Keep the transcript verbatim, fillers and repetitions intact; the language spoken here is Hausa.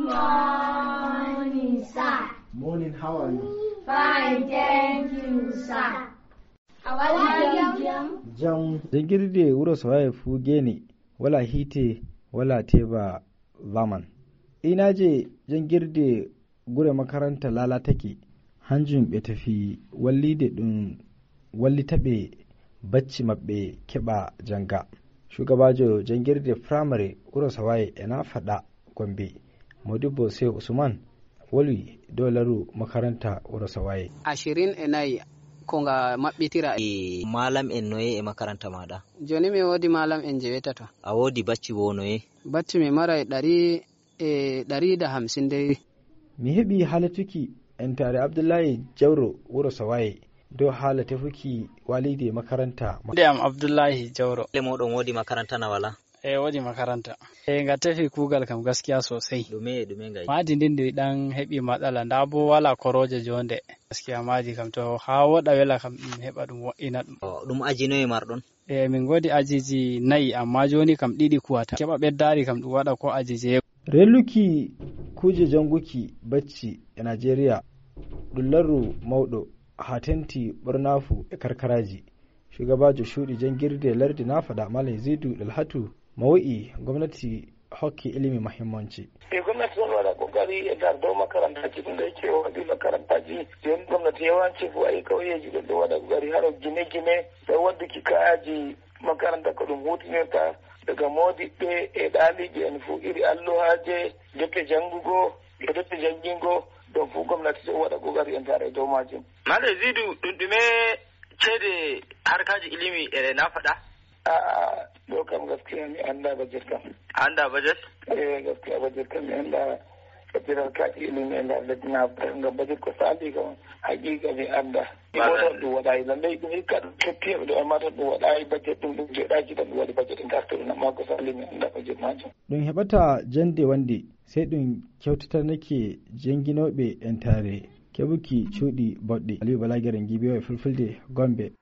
morning, sir. Morning, how are you? Fine, thank you, sir. Awala jam. Jam jangirde wuro sawaye fugeni wala hite wala teba zaman. Ina je jangirde gure makaranta lala take hanjin be tafi walli de dun walli tabe bacci mabbe keba janga. Shugabajo jangirde primary wuro sawaye ina fada Gombe Modibo sai Usman wali dolaru makaranta wuro sawaye. Ashirin enai konga mabbitira e malam en noye e makaranta mada joni mi wodi malam en je wetata a wodi bacci bo noye bacci mi mara ɗari e ɗari da hamsin dai mi heɓi halatuki en tare Abdullahi Jauro wuro sawaye do halata fuki walide makaranta de am Abdullahi Jauro le modon wodi makaranta na wala e wodi makaranta e ga tafi kugal kam gaskiya sosai dume dume ngai madi din da dan hebi matsala da bo wala koroje jonde gaskiya madi kam to ha wada wela kam heba dum ina dum dum aji noye mardon e min godi ajiji nayi amma joni kam didi kuwata keba beddari kam dum wada ko ajije reluki kuje janguki bacci a Najeriya dullaru maudo hatenti burnafu e karkaraji shugabajo shudi jangirde lardi na fada malai zidu dalhatu mawai gwamnati hokki ilimi muhimmanci. Eh gwamnati sun wada kokari ya gardo makaranta cikin da yake wadi makaranta ji don gwamnati yawanci fu ai kauye ji da wada kokari har gine-gine da wadda kika aji makaranta kudin hutu ne ta daga modi be e dalibi en fu iri alluhaje jokke jangugo e jokke jangingo don fu gwamnati sun wada kokari en tare do majin. Malai Zidu dundume cede harkaji ilimi e na faɗa? A'a dokam gaskiya ne an da bajet kam. An da bajet? Eh gaskiya bajet kam ne an da kafirar kaji ilimi an da na ga bajet ko sali ga hakika ne an da. Ko da du wada idan dai kun ka kafiya da amma da du wada bajet din je daji da wada bajet din ka na ma ko sali ne an da bajet ma. Don hebata jande wande sai dun kyautata nake janginobe yan tare. Kebuki Chudi Bodde Aliyu Balagiran Gibewa Fulfulde Gombe